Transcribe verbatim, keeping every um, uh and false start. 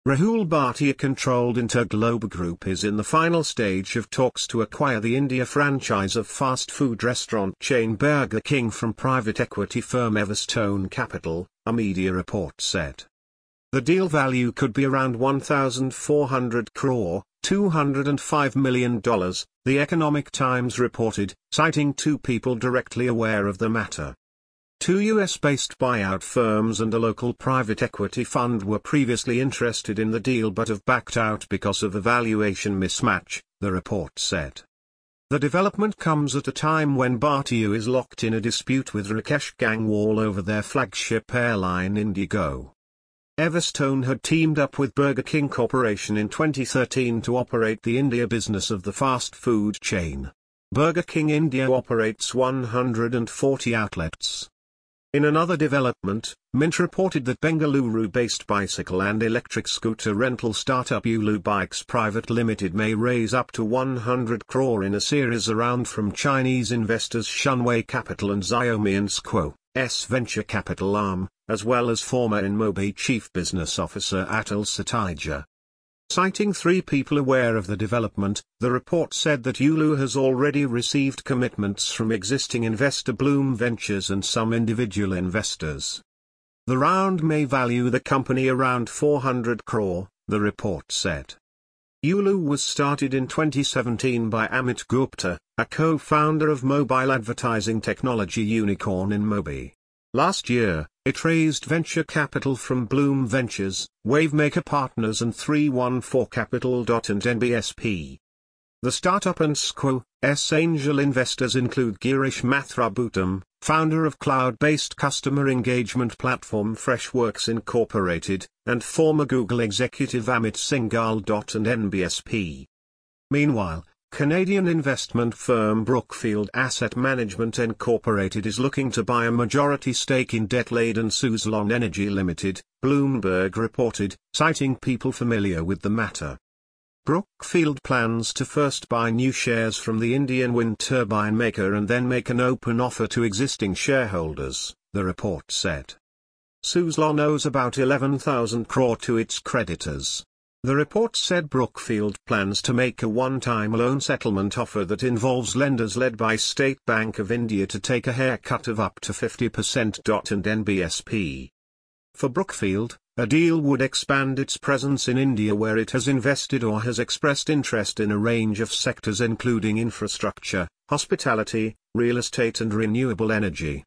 Rahul Bhatia-controlled Interglobe Group is in the final stage of talks to acquire the India franchise of fast food restaurant chain Burger King from private equity firm Everstone Capital, a media report said. The deal value could be around one thousand four hundred crore, two hundred five million dollars, the Economic Times reported, citing two people directly aware of the matter. Two U S-based buyout firms and a local private equity fund were previously interested in the deal but have backed out because of a valuation mismatch, the report said. The development comes at a time when Bhatia is locked in a dispute with Rakesh Gangwal over their flagship airline Indigo. Everstone had teamed up with Burger King Corporation in twenty thirteen to operate the India business of the fast food chain. Burger King India operates one hundred forty outlets. In another development, Mint reported that Bengaluru-based bicycle and electric scooter rental startup Yulu Bikes Private Limited may raise up to one hundred crore in a series round from Chinese investors Shunwei Capital and Xiaomi and Squo's venture capital arm, as well as former InMobi chief business officer Atul Satija. Citing three people aware of the development, the report said that Yulu has already received commitments from existing investor Bloom Ventures and some individual investors. The round may value the company around four hundred crore, the report said. Yulu was started in twenty seventeen by Amit Gupta, a co-founder of mobile advertising technology unicorn InMobi. Last year, it raised venture capital from Bloom Ventures, Wavemaker Partners and three one four Capital. And N B S P. The startup and Squo's angel investors include Girish Mathrubootham, founder of cloud-based customer engagement platform Freshworks Incorporated, and former Google executive Amit Singhal. And N B S P. Meanwhile, Canadian investment firm Brookfield Asset Management Incorporated is looking to buy a majority stake in debt-laden Suzlon Energy Limited, Bloomberg reported, citing people familiar with the matter. Brookfield plans to first buy new shares from the Indian wind turbine maker and then make an open offer to existing shareholders, the report said. Suzlon owes about eleven thousand crore to its creditors. The report said Brookfield plans to make a one-time loan settlement offer that involves lenders led by State Bank of India to take a haircut of up to fifty percent. And N B S P. For Brookfield, a deal would expand its presence in India where it has invested or has expressed interest in a range of sectors including infrastructure, hospitality, real estate and renewable energy.